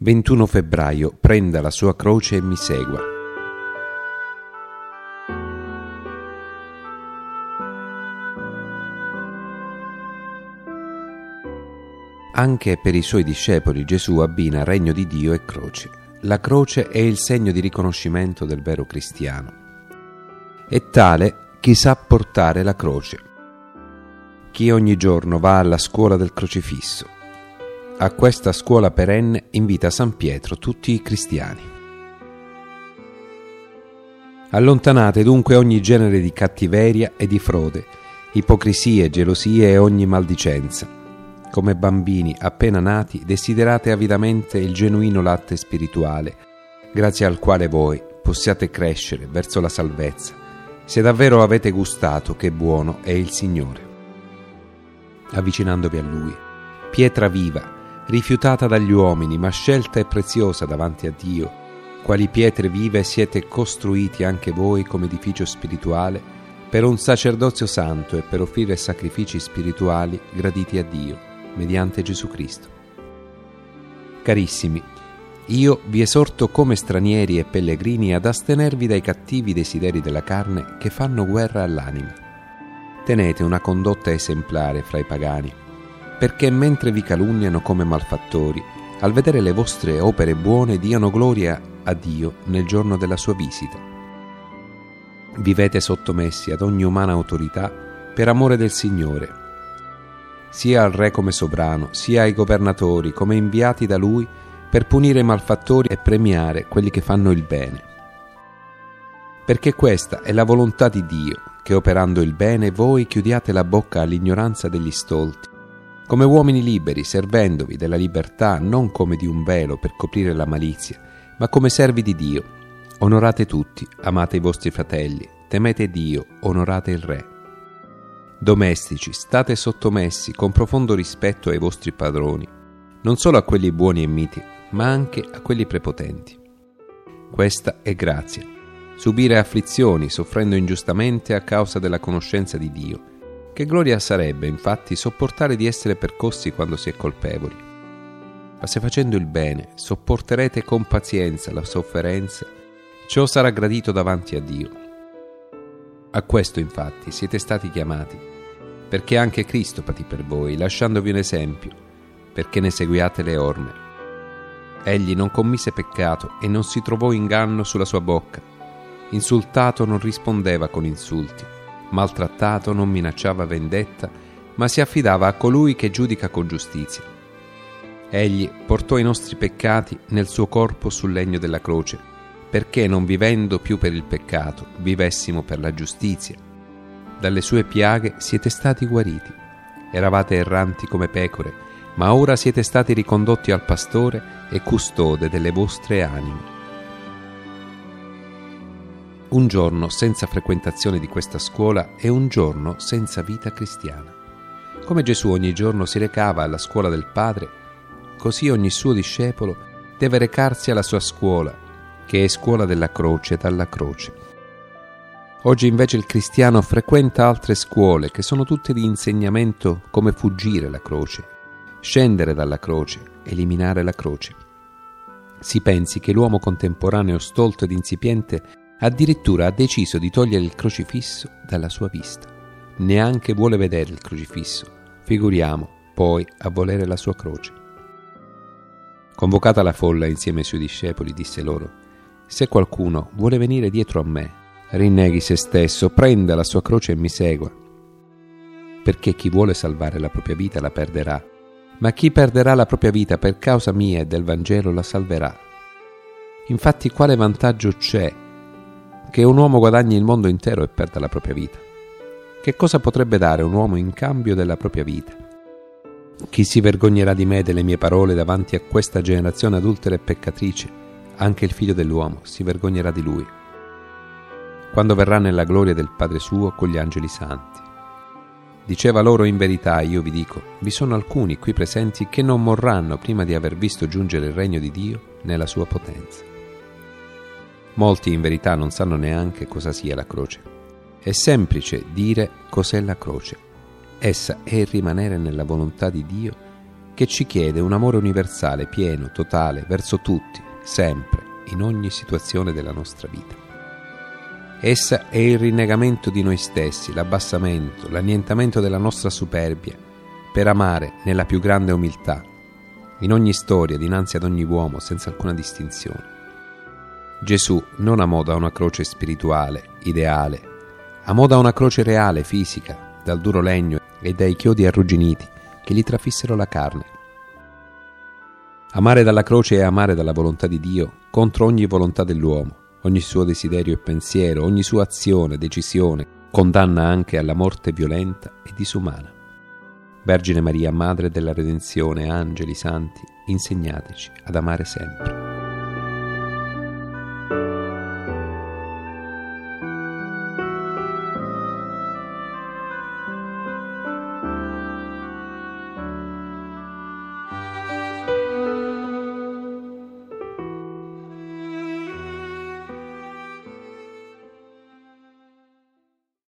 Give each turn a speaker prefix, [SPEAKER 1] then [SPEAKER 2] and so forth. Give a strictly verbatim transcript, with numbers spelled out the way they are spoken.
[SPEAKER 1] ventuno febbraio, prenda la sua croce e mi segua. Anche per i suoi discepoli Gesù abbina regno di Dio e croce. La croce è il segno di riconoscimento del vero cristiano. È tale chi sa portare la croce, chi ogni giorno va alla scuola del crocifisso. A questa scuola perenne invita San Pietro tutti i cristiani. Allontanate dunque ogni genere di cattiveria e di frode, ipocrisie, gelosie e ogni maldicenza. Come bambini appena nati desiderate avidamente il genuino latte spirituale, grazie al quale voi possiate crescere verso la salvezza, se davvero avete gustato che buono è il Signore. Avvicinandovi a Lui, pietra viva, rifiutata dagli uomini, ma scelta e preziosa davanti a Dio, quali pietre vive siete costruiti anche voi come edificio spirituale per un sacerdozio santo e per offrire sacrifici spirituali graditi a Dio, mediante Gesù Cristo. Carissimi, io vi esorto come stranieri e pellegrini ad astenervi dai cattivi desideri della carne che fanno guerra all'anima. Tenete una condotta esemplare fra i pagani, perché mentre vi calunniano come malfattori, al vedere le vostre opere buone diano gloria a Dio nel giorno della sua visita. Vivete sottomessi ad ogni umana autorità per amore del Signore, sia al Re come sovrano, sia ai governatori come inviati da Lui per punire i malfattori e premiare quelli che fanno il bene. Perché questa è la volontà di Dio, che operando il bene voi chiudiate la bocca all'ignoranza degli stolti, come uomini liberi, servendovi della libertà non come di un velo per coprire la malizia, ma come servi di Dio. Onorate tutti, amate i vostri fratelli, temete Dio, onorate il Re. Domestici, state sottomessi con profondo rispetto ai vostri padroni, non solo a quelli buoni e miti, ma anche a quelli prepotenti. Questa è grazia, subire afflizioni soffrendo ingiustamente a causa della conoscenza di Dio. Che gloria sarebbe, infatti, sopportare di essere percossi quando si è colpevoli. Ma se facendo il bene sopporterete con pazienza la sofferenza, ciò sarà gradito davanti a Dio. A questo, infatti, siete stati chiamati, perché anche Cristo patì per voi, lasciandovi un esempio, perché ne seguiate le orme. Egli non commise peccato e non si trovò inganno sulla sua bocca. Insultato non rispondeva con insulti. Maltrattato non minacciava vendetta, ma si affidava a colui che giudica con giustizia. Egli portò i nostri peccati nel suo corpo sul legno della croce, perché non vivendo più per il peccato, vivessimo per la giustizia. Dalle sue piaghe siete stati guariti. Eravate erranti come pecore, ma ora siete stati ricondotti al pastore e custode delle vostre anime. Un giorno senza frequentazione di questa scuola è un giorno senza vita cristiana. Come Gesù ogni giorno si recava alla scuola del Padre, così ogni suo discepolo deve recarsi alla sua scuola, che è scuola della croce dalla croce. Oggi invece il cristiano frequenta altre scuole che sono tutte di insegnamento come fuggire la croce, scendere dalla croce, eliminare la croce. Si pensi che l'uomo contemporaneo stolto ed insipiente addirittura ha deciso di togliere il crocifisso dalla sua vista. Neanche vuole vedere il crocifisso, figuriamo poi a volere la sua croce. Convocata la folla insieme ai suoi discepoli, disse loro: se qualcuno vuole venire dietro a me, rinneghi se stesso, prenda la sua croce e mi segua. Perché chi vuole salvare la propria vita la perderà, ma chi perderà la propria vita per causa mia e del Vangelo la salverà. Infatti quale vantaggio c'è che un uomo guadagni il mondo intero e perda la propria vita? Che cosa potrebbe dare un uomo in cambio della propria vita? Chi si vergognerà di me e delle mie parole davanti a questa generazione adultera e peccatrice, anche il Figlio dell'uomo si vergognerà di lui, quando verrà nella gloria del Padre suo con gli angeli santi. Diceva loro: in verità io vi dico, vi sono alcuni qui presenti che non morranno prima di aver visto giungere il regno di Dio nella sua potenza. Molti in verità non sanno neanche cosa sia la croce. È semplice dire cos'è la croce. Essa è il rimanere nella volontà di Dio che ci chiede un amore universale, pieno, totale, verso tutti, sempre, in ogni situazione della nostra vita. Essa è il rinnegamento di noi stessi, l'abbassamento, l'annientamento della nostra superbia, per amare nella più grande umiltà, in ogni storia, dinanzi ad ogni uomo, senza alcuna distinzione. Gesù non amò da una croce spirituale, ideale, amò da una croce reale, fisica, dal duro legno e dai chiodi arrugginiti che gli trafissero la carne. Amare dalla croce è amare dalla volontà di Dio contro ogni volontà dell'uomo, ogni suo desiderio e pensiero, ogni sua azione, decisione, condanna anche alla morte violenta e disumana. Vergine Maria, Madre della Redenzione, angeli, santi, insegnateci ad amare sempre.